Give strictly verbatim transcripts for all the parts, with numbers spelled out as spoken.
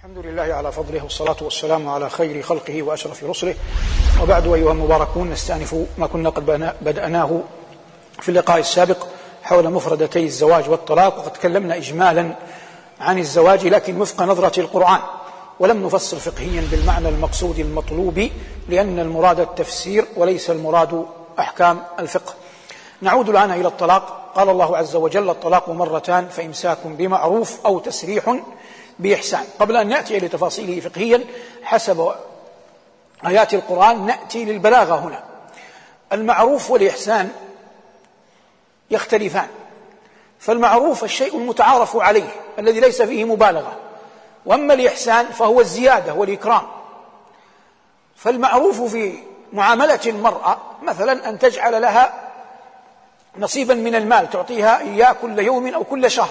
الحمد لله على فضله والصلاة والسلام على خير خلقه وأشرف رسله، وبعد أيها المباركون نستأنف ما كنا قد بدأناه في اللقاء السابق حول مفردتي الزواج والطلاق، وقد تكلمنا إجمالا عن الزواج لكن وفق نظرة القرآن، ولم نفصل فقهيا بالمعنى المقصود المطلوب، لأن المراد التفسير وليس المراد أحكام الفقه. نعود الآن إلى الطلاق. قال الله عز وجل: الطلاق مرتان فإمساك بمعروف أو تسريح بإحسان. قبل أن نأتي لتفاصيله فقهيا حسب آيات القرآن نأتي للبلاغة هنا. المعروف والإحسان يختلفان، فالمعروف الشيء المتعارف عليه الذي ليس فيه مبالغة، وأما الإحسان فهو الزيادة والإكرام. فالمعروف في معاملة المرأة مثلا أن تجعل لها نصيبا من المال تعطيها إياه كل يوم أو كل شهر.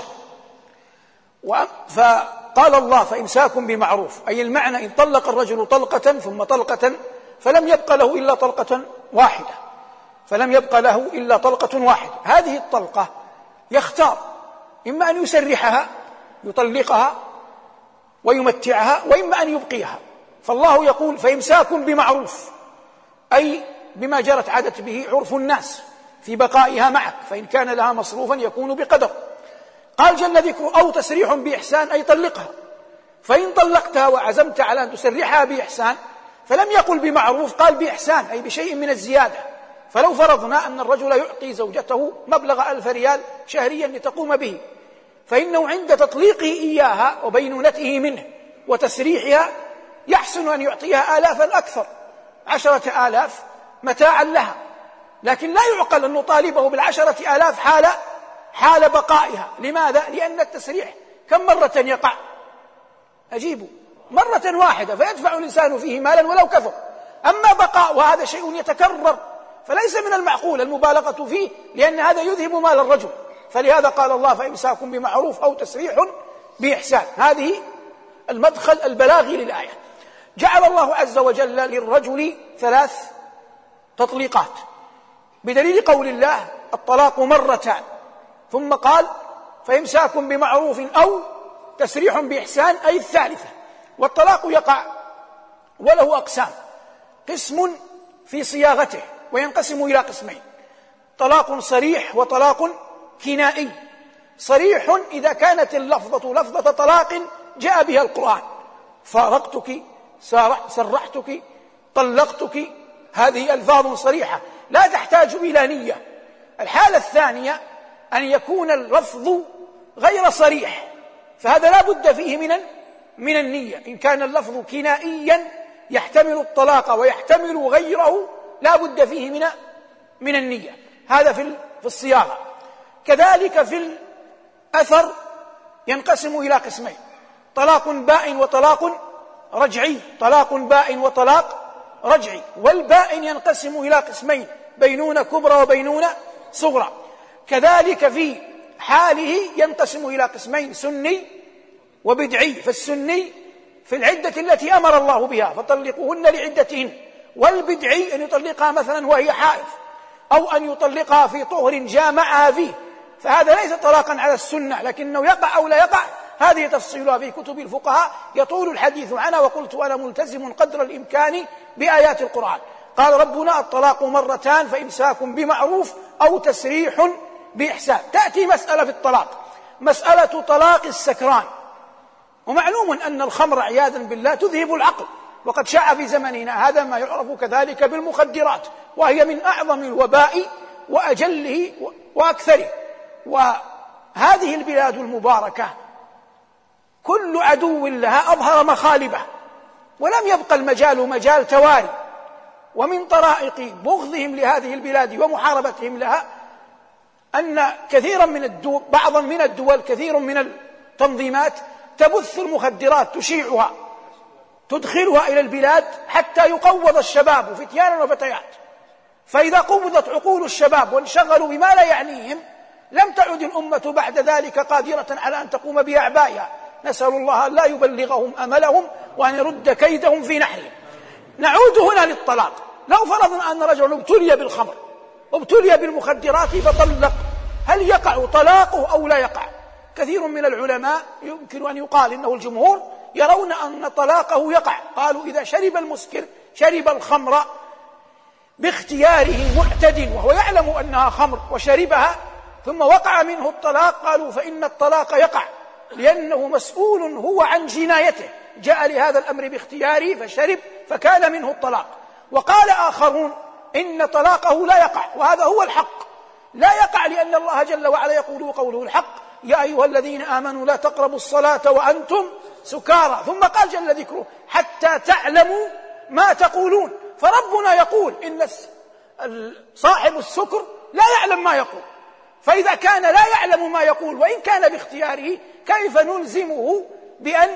فقال الله: فإمساك بمعروف، أي المعنى إن طلق الرجل طلقة ثم طلقة فلم يبق له إلا طلقة واحدة فلم يبق له إلا طلقة واحدة هذه الطلقة يختار إما أن يسرحها يطلقها ويمتعها، وإما أن يبقيها. فالله يقول: فإمساك بمعروف، أي بما جرت عادت به عرف الناس في بقائها معك، فإن كان لها مصروفا يكون بقدر. قال جل ذكره: أو تسريح بإحسان، أي طلقها. فإن طلقتها وعزمت على أن تسرحها بإحسان فلم يقل بمعروف، قال بإحسان، أي بشيء من الزيادة. فلو فرضنا أن الرجل يعطي زوجته مبلغ ألف ريال شهريا لتقوم به، فإنه عند تطليقه إياها وبينونته منه وتسريحها يحسن أن يعطيها آلافا أكثر، عشرة آلاف متاعا لها، لكن لا يعقل أن نطالبه بالعشرة آلاف حال حال بقائها. لماذا؟ لأن التسريح كم مرة يقع؟ أجيبوا: مرة واحدة، فيدفع الإنسان فيه مالا ولو كثر. أما بقاء وهذا شيء يتكرر فليس من المعقول المبالغة فيه، لأن هذا يذهب مال الرجل. فلهذا قال الله: فإمساك بمعروف أو تسريح بإحسان. هذه المدخل البلاغي للآية. جعل الله عز وجل للرجل ثلاث تطليقات بدليل قول الله: الطلاق مرتان، ثم قال: فإمساك بمعروف أو تسريح بإحسان، أي الثالثة. والطلاق يقع وله أقسام: قسم في صياغته، وينقسم إلى قسمين: طلاق صريح وطلاق كنائي. صريح إذا كانت اللفظة لفظة طلاق جاء بها القرآن: فارقتك، سرحتك، طلقتك، هذه ألفاظ صريحة لا تحتاج إلى نية. الحالة الثانية أن يكون اللفظ غير صريح، فهذا لا بد فيه من من النية. إن كان اللفظ كنائيا يحتمل الطلاق ويحتمل غيره لا بد فيه من من النية. هذا في في الصياغة. كذلك في الأثر ينقسم إلى قسمين: طلاق بائن وطلاق رجعي. طلاق بائن وطلاق رجعي. والبائن ينقسم إلى قسمين: بينونة كبرى وبينونة صغرى. كذلك في حاله ينقسم إلى قسمين: سني وبدعي. فالسني في العدة التي أمر الله بها فطلقوهن لعدتهن، والبدعي أن يطلقها مثلا وهي حائض، أو أن يطلقها في طهر جامعها فيه، فهذا ليس طلاقا على السنة، لكنه يقع أو لا يقع هذه تفصيلها في كتب الفقهاء يطول الحديث عنها، وقلت أنا ملتزم قدر الإمكان بآيات القرآن. قال ربنا: الطلاق مرتان فإمساك بمعروف أو تسريح بإحسان. تأتي مسألة في الطلاق، مسألة طلاق السكران. ومعلوم أن الخمر عياذا بالله تذهب العقل، وقد شاع في زمننا هذا ما يعرف كذلك بالمخدرات، وهي من أعظم الوباء وأجله وأكثره. وهذه البلاد المباركة كل عدو لها أظهر مخالبه، ولم يبقى المجال مجال تواري. ومن طرائق بغضهم لهذه البلاد ومحاربتهم لها أن كثيرا من الدول بعضا من الدول كثير من التنظيمات تبث المخدرات، تشيعها، تدخلها إلى البلاد حتى يقوض الشباب فتيانا وفتيات. فإذا قوضت عقول الشباب وانشغلوا بما لا يعنيهم لم تعد الأمة بعد ذلك قادرة على أن تقوم بأعبائها. نسأل الله أن لا يبلغهم أملهم وأن يرد كيدهم في نحرهم. نعود هنا للطلاق. لو فرضنا أن رجل ابتلي بالخمر وابتلي بالمخدرات فطلق، هل يقع طلاقه أو لا يقع؟ كثير من العلماء يمكن أن يقال إنه الجمهور يرون أن طلاقه يقع. قالوا إذا شرب المسكر شرب الخمر باختياره معتد وهو يعلم أنها خمر وشربها ثم وقع منه الطلاق، قالوا فإن الطلاق يقع لأنه مسؤول هو عن جنايته، جاء لهذا الأمر باختياره فشرب فكان منه الطلاق. وقال آخرون إن طلاقه لا يقع، وهذا هو الحق، لا يقع لأن الله جل وعلا يقول قوله الحق: يا أيها الذين آمنوا لا تقربوا الصلاة وأنتم سكارى، ثم قال جل ذكره: حتى تعلموا ما تقولون. فربنا يقول إن صاحب السكر لا يعلم ما يقول، فإذا كان لا يعلم ما يقول وإن كان باختياره كيف نلزمه بأن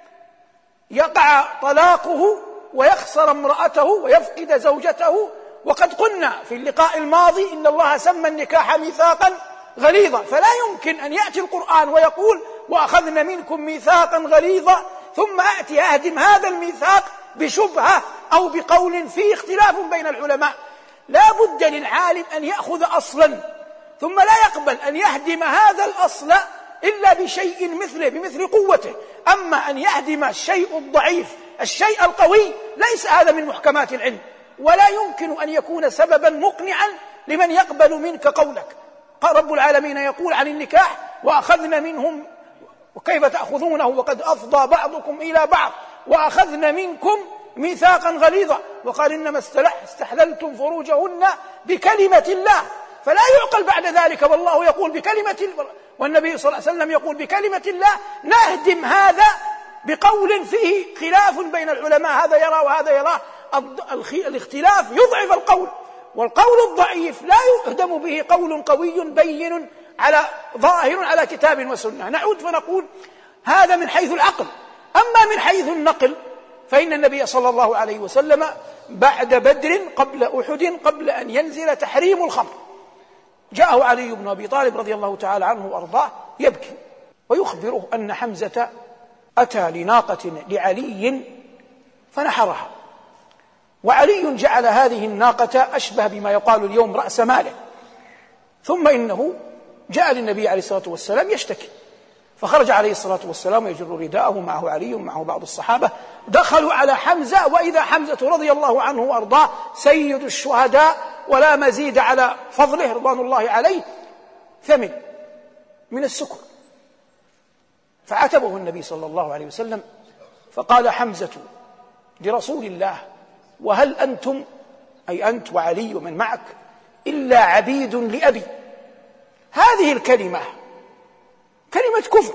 يقع طلاقه ويخسر امرأته ويفقد زوجته؟ وقد قلنا في اللقاء الماضي إن الله سمى النكاح ميثاقا غليظا، فلا يمكن أن يأتي القرآن ويقول: وأخذنا منكم ميثاقا غليظا، ثم أأتي أهدم هذا الميثاق بشبهة أو بقول فيه اختلاف بين العلماء. لا بد للعالم أن يأخذ أصلا ثم لا يقبل أن يهدم هذا الأصل إلا بشيء مثله بمثل قوته. أما أن يهدم الشيء الضعيف الشيء القوي ليس هذا من محكمات العلم، ولا يمكن أن يكون سببا مقنعا لمن يقبل منك قولك. قال رب العالمين يقول عن النكاح: وأخذنا منهم وكيف تأخذونه وقد أفضى بعضكم إلى بعض وأخذنا منكم ميثاقا غليظا. وقال: إنما استحللتم فروجهن بكلمة الله. فلا يعقل بعد ذلك والله يقول بكلمة الله والنبي صلى الله عليه وسلم يقول بكلمة الله نهدم هذا بقول فيه خلاف بين العلماء، هذا يرى وهذا يراه. الاختلاف يضعف القول، والقول الضعيف لا يهدم به قول قوي بين على ظاهر على كتاب وسنة. نعود فنقول هذا من حيث العقل. أما من حيث النقل فإن النبي صلى الله عليه وسلم بعد بدر قبل أحد قبل أن ينزل تحريم الخمر جاءه علي بن أبي طالب رضي الله تعالى عنه وأرضاه يبكي ويخبره أن حمزة أتى لناقة لعلي فنحرها، وعلي جعل هذه الناقة أشبه بما يقال اليوم رأس ماله. ثم إنه جاء للنبي عليه الصلاة والسلام يشتكي، فخرج عليه الصلاة والسلام يجر رداءه، معه علي ومعه بعض الصحابة، دخلوا على حمزة وإذا حمزة رضي الله عنه وأرضاه سيد الشهداء ولا مزيد على فضله رضوان الله عليه ثمن من السكر. فعتبه النبي صلى الله عليه وسلم فقال حمزة لرسول الله: وهل أنتم أي أنت وعلي ومن معك إلا عبيد لأبي؟ هذه الكلمة كلمة كفر،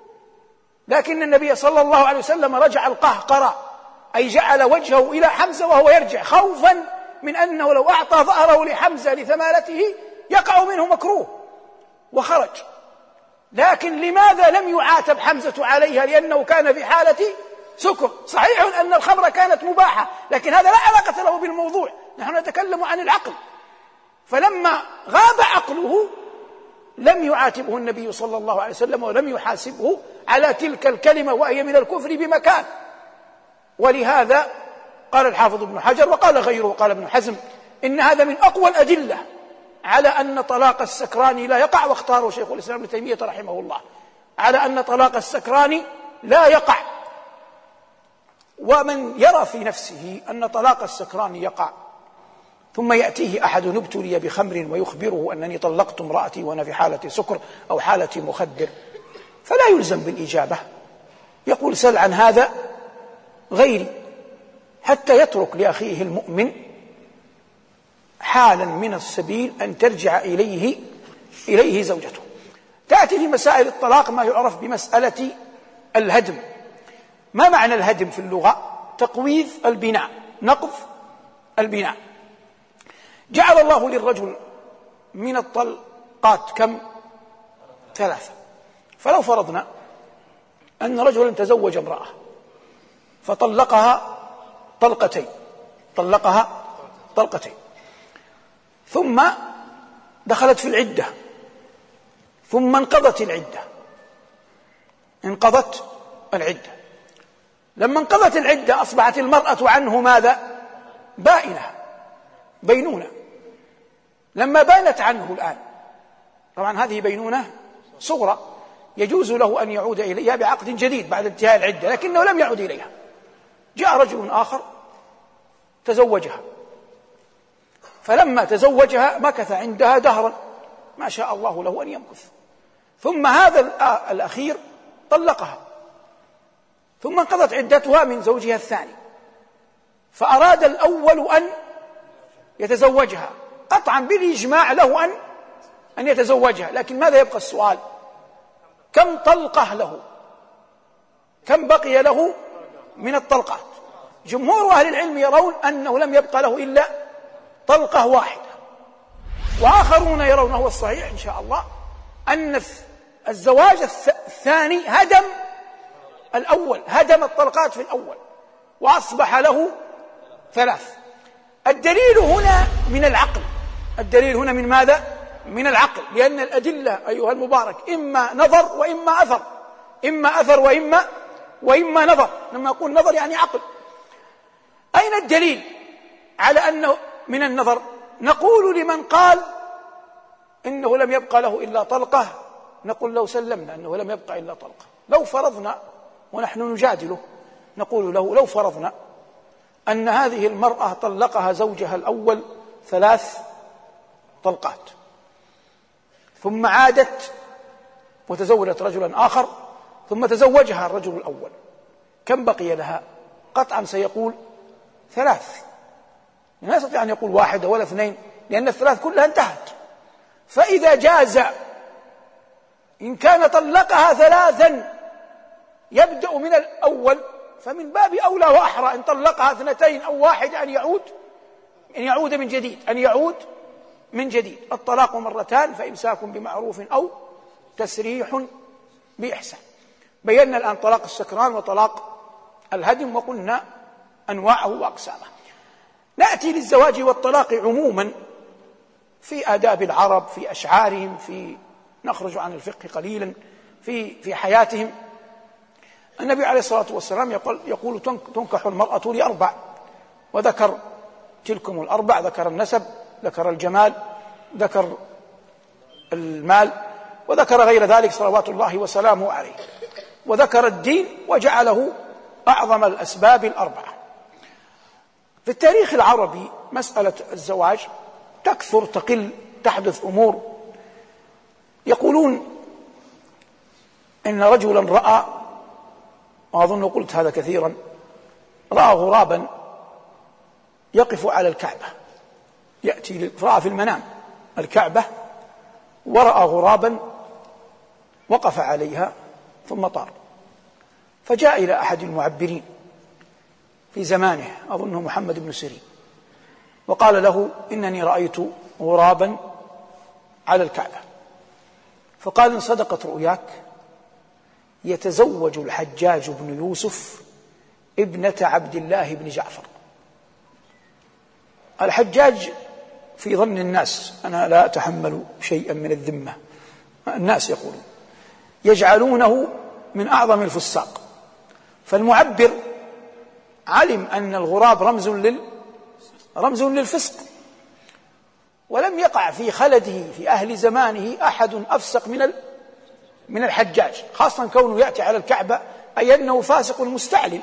لكن النبي صلى الله عليه وسلم رجع القهقرة، أي جعل وجهه إلى حمزة وهو يرجع خوفا من أنه لو أعطى ظهره لحمزة لثمالته يقع منه مكروه، وخرج. لكن لماذا لم يعاتب حمزة عليها؟ لأنه كان في حالة سكر. صحيح أن الخمر كانت مباحة، لكن هذا لا علاقة له بالموضوع، نحن نتكلم عن العقل. فلما غاب عقله لم يعاتبه النبي صلى الله عليه وسلم ولم يحاسبه على تلك الكلمة وهي من الكفر بمكان. ولهذا قال الحافظ ابن حجر وقال غيره قال ابن حزم إن هذا من أقوى الأدلة على أن طلاق السكران لا يقع، واختاره شيخ الإسلام ابن تيمية رحمه الله على أن طلاق السكران لا يقع. ومن يرى في نفسه أن طلاق السكران يقع ثم يأتيه أحد ابتلي بخمر ويخبره أنني طلقت امرأتي وأنا في حالة سكر أو حالة مخدر، فلا يلزم بالإجابة، يقول سل عن هذا غيري، حتى يترك لأخيه المؤمن حالا من السبيل أن ترجع إليه إليه زوجته. تأتي في مسائل الطلاق ما يعرف بمسألة الهدم. ما معنى الهدم في اللغة؟ تقويض البناء، نقض البناء. جعل الله للرجل من الطلقات كم؟ ثلاثة. فلو فرضنا أن رجلا تزوج امرأة فطلقها طلقتين طلقها طلقتين ثم دخلت في العدة ثم انقضت العدة انقضت العدة لما انقضت العدة أصبحت المرأة عنه ماذا؟ بائنة، بينونة. لما بانت عنه الآن، طبعا هذه بينونة صغرى، يجوز له أن يعود إليها بعقد جديد بعد انتهاء العدة، لكنه لم يعد إليها. جاء رجل آخر تزوجها، فلما تزوجها مكث عندها دهرا ما شاء الله له أن يمكث، ثم هذا الأخير طلقها، ثم انقضت عدتها من زوجها الثاني، فأراد الأول أن يتزوجها، قطعا بالإجماع له أن أن يتزوجها، لكن ماذا يبقى السؤال؟ كم طلقة له؟ كم بقي له من الطلقات؟ جمهور أهل العلم يرون أنه لم يبقى له إلا طلقة واحدة، وآخرون يرون هو الصحيح إن شاء الله أن الزواج الثاني هدم الأول، هدم الطلقات في الأول وأصبح له ثلاث. الدليل هنا من العقل، الدليل هنا من ماذا؟ من العقل، لأن الأدلة أيها المبارك إما نظر وإما أثر، إما أثر وإما وإما نظر. لما أقول نظر يعني عقل. أين الدليل على أنه من النظر؟ نقول لمن قال إنه لم يبقى له إلا طلقة، نقول لو سلمنا أنه لم يبقى إلا طلقة، لو فرضنا ونحن نجادله نقول له لو فرضنا أن هذه المرأة طلقها زوجها الأول ثلاث طلقات، ثم عادت وتزوجت رجلا آخر، ثم تزوجها الرجل الأول، كم بقي لها؟ قطعا سيقول ثلاث، لا يستطيع أن يقول واحدة ولا اثنين، لأن الثلاث كلها انتهت. فإذا جاز إن كان طلقها ثلاثا يبدأ من الأول، فمن باب أولى وأحرى إن طلقها اثنتين أو واحدة أن يعود أن يعود من جديد أن يعود من جديد. الطلاق مرتان، فإمساك بمعروف أو تسريح بإحسان. بينا الآن طلاق السكران وطلاق الهدم، وقلنا أنواعه وأقسامه. نأتي للزواج والطلاق عموما في آداب العرب، في أشعارهم، في نخرج عن الفقه قليلا في في حياتهم. النبي عليه الصلاة والسلام يقول, يقول تنكح المرأة لأربع، وذكر تلكم الأربع، ذكر النسب، ذكر الجمال، ذكر المال، وذكر غير ذلك صلوات الله وسلامه عليه، وذكر الدين وجعله أعظم الأسباب الأربعة. في التاريخ العربي مسألة الزواج تكثر تقل، تحدث أمور. يقولون إن رجلا رأى، وأظن قلت هذا كثيرا، رأى غرابا يقف على الكعبة، يأتي رأى في المنام الكعبة ورأى غرابا وقف عليها ثم طار، فجاء إلى أحد المعبرين في زمانه أظنه محمد بن سيرين، وقال له إنني رأيت غرابا على الكعبة. فقال إن صدقت رؤياك يتزوج الحجاج بن يوسف ابنة عبد الله بن جعفر. الحجاج في ظن الناس، أنا لا أتحمل شيئا من الذمة، الناس يقولون يجعلونه من أعظم الفساق، فالمعبر علم أن الغراب رمز لل رمز للفسق، ولم يقع في خلده في أهل زمانه أحد أفسق من من الحجاج، خاصة كونه يأتي على الكعبة أي أنه فاسق مستعلن،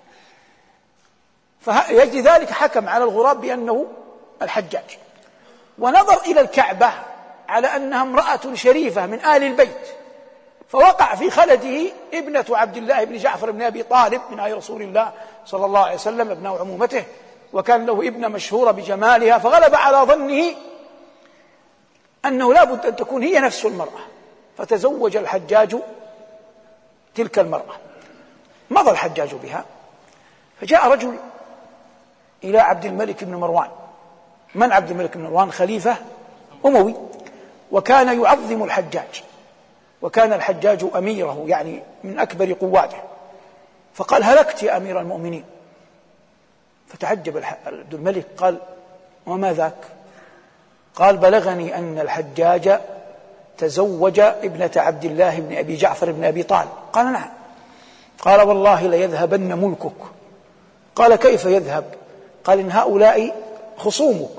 فيجد ذلك حكم على الغراب بأنه الحجاج، ونظر إلى الكعبة على أنها امرأة شريفة من آل البيت، فوقع في خلده ابنة عبد الله بن جعفر بن أبي طالب من آل رسول الله صلى الله عليه وسلم، ابناء عمومته، وكان له ابنة مشهورة بجمالها، فغلب على ظنه أنه لا بد أن تكون هي نفس المرأة، فتزوج الحجاج تلك المرأة. مضى الحجاج بها، فجاء رجل إلى عبد الملك بن مروان. من عبد الملك بن مروان؟ خليفة أموي، وكان يعظم الحجاج، وكان الحجاج أميره، يعني من أكبر قواته. فقال هلكت يا أمير المؤمنين. فتعجب عبد الملك، قال وما ذاك؟ قال بلغني أن الحجاج تزوج ابنة عبد الله بن أبي جعفر بن أبي طالب. قال نعم. قال والله ليذهبن ملكك. قال كيف يذهب؟ قال إن هؤلاء خصومك،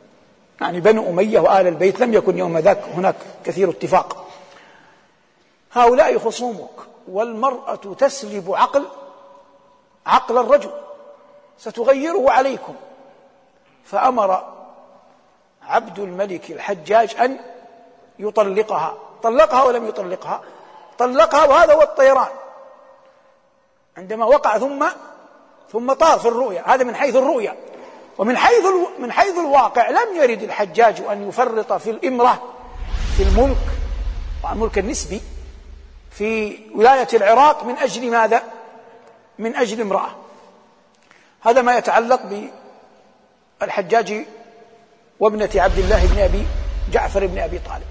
يعني بنو أمية وآل البيت، لم يكن يوم ذاك هناك كثير اتفاق. هؤلاء خصومك، والمرأة تسلب عقل عقل الرجل، ستغيره عليكم. فأمر عبد الملك الحجاج أن يطلقها. طلقها ولم يطلقها؟ طلقها، وهذا هو الطيران عندما وقع ثم ثم طار في الرؤيا. هذا من حيث الرؤيا. ومن حيث من حيث الواقع لم يرد الحجاج أن يفرط في الإمرة في الملك، والملك النسبي في ولاية العراق، من أجل ماذا؟ من أجل امرأة. هذا ما يتعلق بالحجاج وابنة عبد الله بن أبي جعفر بن أبي طالب.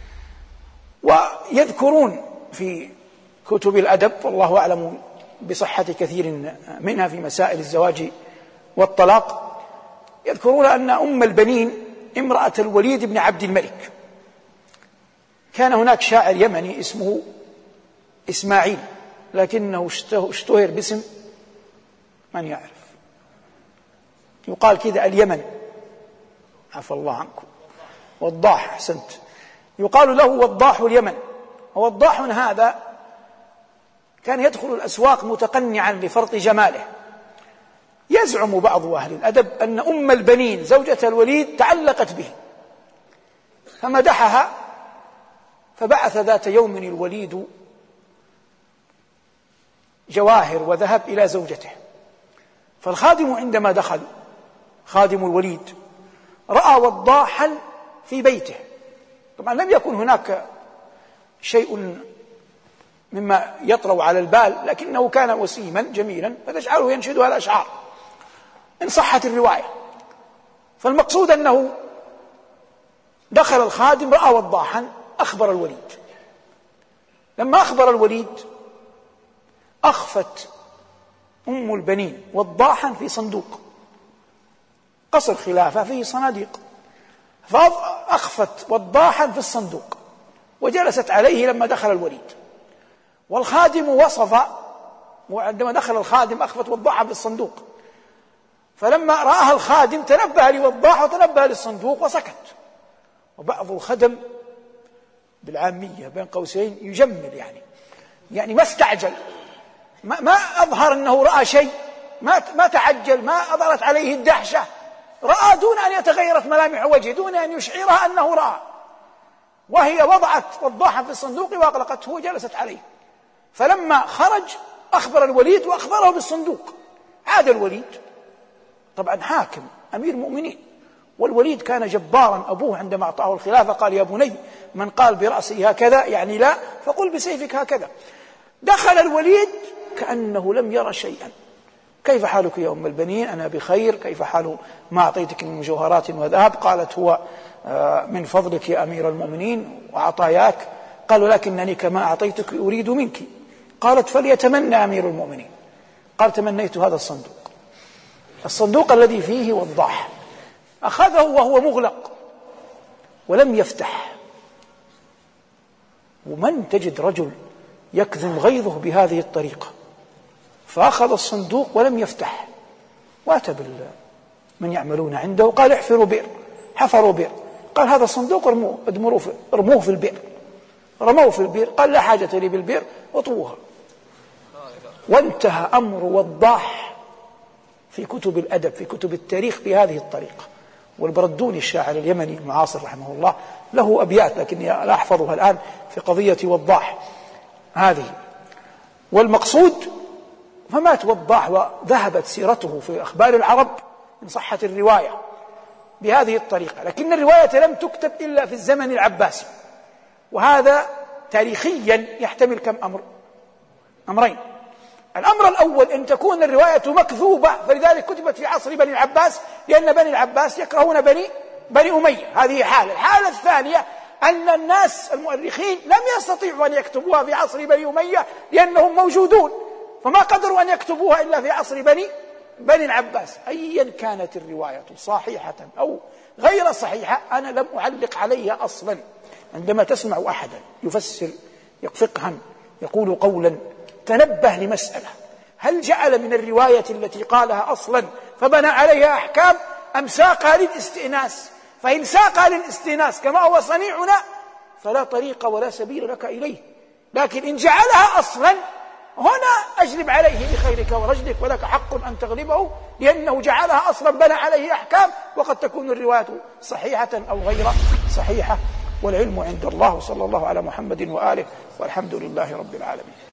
ويذكرون في كتب الأدب، والله أعلم بصحة كثير منها في مسائل الزواج والطلاق، يذكرون أن أم البنين امرأة الوليد بن عبد الملك، كان هناك شاعر يمني اسمه إسماعيل، لكنه اشتهر باسم من يعرف، يقال كذا اليمن، عفى الله عنكم، وضاح، أحسنت، يقال له وضاح اليمن. ووضاح هذا كان يدخل الأسواق متقنعا لفرط جماله. يزعم بعض أهل الأدب أن أم البنين زوجة الوليد تعلقت به فمدحها، فبعث ذات يوم الوليد جواهر وذهب إلى زوجته. فالخادم عندما دخل، خادم الوليد، رأى وضاحا في بيته. طبعا لم يكن هناك شيء مما يطرأ على البال، لكنه كان وسيما جميلا فتجعله ينشد هذه الأشعار إن صحت الرواية. فالمقصود أنه دخل الخادم، رأى وضاحا، أخبر الوليد. لما أخبر الوليد أخفت أم البنين وضاحا في صندوق، قصر خلافة فيه صناديق، فأخفت وضاحا في الصندوق وجلست عليه لما دخل الوليد. والخادم وصف، وعندما دخل الخادم أخفت وضاحا في الصندوق، فلما رآها الخادم تنبه لوضاح وتنبه للصندوق وسكت. وبعض الخدم بالعامية بين قوسين يجمل، يعني يعني ما استعجل، ما, ما أظهر أنه رأى شيء، ما, ما تعجل، ما أظهرت عليه الدهشة، رأى دون أن يتغيرت ملامح وجهه، دون أن يشعرها أنه رأى، وهي وضعت وضاحا في الصندوق وأغلقته وجلست عليه. فلما خرج أخبر الوليد وأخبره بالصندوق. عاد الوليد، طبعا حاكم أمير مؤمنين، والوليد كان جبارا. أبوه عندما أعطاه الخلافة قال: يا بني، من قال برأسه هكذا يعني لا، فقل بسيفك هكذا. دخل الوليد كأنه لم يرى شيئا. كيف حالك يا أم البنين؟ أنا بخير. كيف حال ما أعطيتك من مجوهرات وذهب؟ قالت: هو من فضلك يا أمير المؤمنين وعطاياك. قال: ولكنني كما أعطيتك أريد منك. قالت: فليتمنى أمير المؤمنين. قال: تمنيت هذا الصندوق، الصندوق الذي فيه وضاح. أخذه وهو مغلق ولم يفتح. ومن تجد رجل يكظم غيظه بهذه الطريقة؟ فأخذ الصندوق ولم يفتح، وأتى من يعملون عنده وقال: احفروا بئر. حفروا بئر. قال: هذا الصندوق ارموه في, ارموه في البئر. رموه في البئر. قال: لا حاجة لي بالبئر، اطووها. وانتهى أمر وضاح في كتب الأدب، في كتب التاريخ، بهذه الطريقة. والبردوني الشاعر اليمني المعاصر رحمه الله له أبيات، لكني لا أحفظها الآن، في قضية وضاح هذه. والمقصود فمات وضاح وذهبت سيرته في أخبار العرب إن صحت الرواية بهذه الطريقة. لكن الرواية لم تكتب إلا في الزمن العباسي، وهذا تاريخيا يحتمل كم أمر؟ أمرين. الأمر الأول أن تكون الرواية مكذوبة، فلذلك كتبت في عصر بني العباس، لأن بني العباس يكرهون بني بني أمية. هذه حالة. الحالة الثانية أن الناس المؤرخين لم يستطيعوا أن يكتبوها في عصر بني أمية لأنهم موجودون، فما قدروا أن يكتبوها إلا في عصر بني بني العباس. أيا كانت الرواية صحيحة أو غير صحيحة أنا لم أعلق عليها أصلا. عندما تسمع أحدا يفسر فقها يقول قولا، تنبه لمسألة: هل جعل من الرواية التي قالها أصلا فبنى عليها أحكام، أم ساقها للاستئناس؟ فإن ساقها للاستئناس كما هو صنيعنا فلا طريق ولا سبيل لك إليه، لكن إن جعلها أصلا هنا أجلب عليه بخيرك ورجلك، ولك حق أن تغلبه، لأنه جعلها أصلا بنى عليه أحكام، وقد تكون الرواية صحيحة أو غير صحيحة، والعلم عند الله. وصلى الله على محمد وآله، والحمد لله رب العالمين.